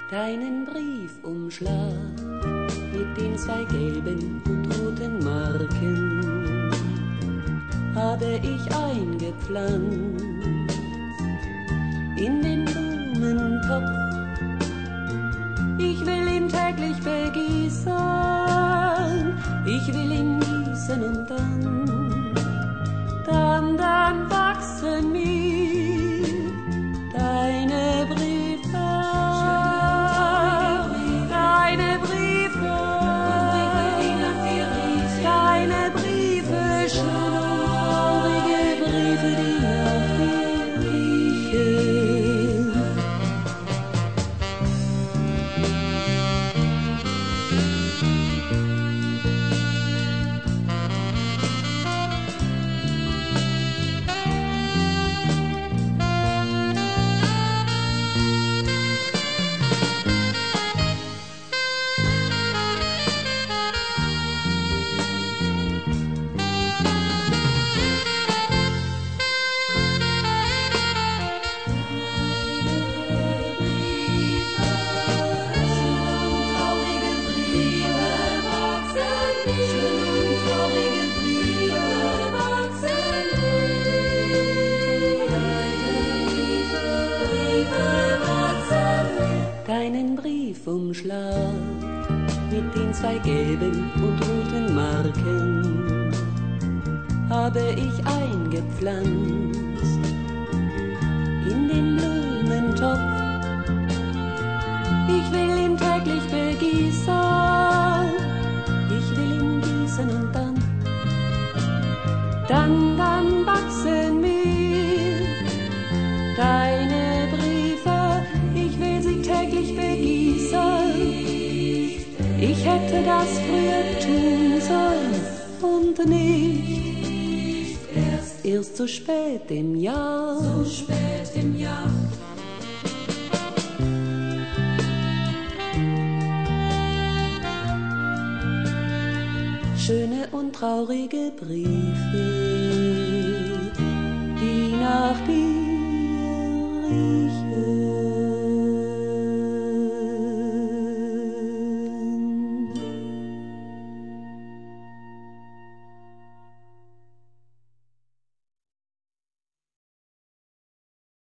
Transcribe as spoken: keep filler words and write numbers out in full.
Deinen Briefumschlag mit den zwei gelben und roten Marken habe ich eingepflanzt in den Blumentopf. Ich will ihn täglich begießen, ich will ihn gießen und dann, dann, dann wachsen mir deine Briefe, deine Briefe, deine Briefe, traurige Briefe, die nach dir riechen. Deinen Briefumschlag mit den zwei gelben und roten Marken habe ich eingepflanzt in den Blumentopf. Ich will ihn täglich begießen, ich will ihn gießen und dann, dann, dann wachsen mir deine Briefe. Ich will sie täglich begießen. Ich hätte das früher tun sollen und nicht erst, erst so spät im Jahr. So spät im Jahr. Schöne und traurige Briefe, die nach dir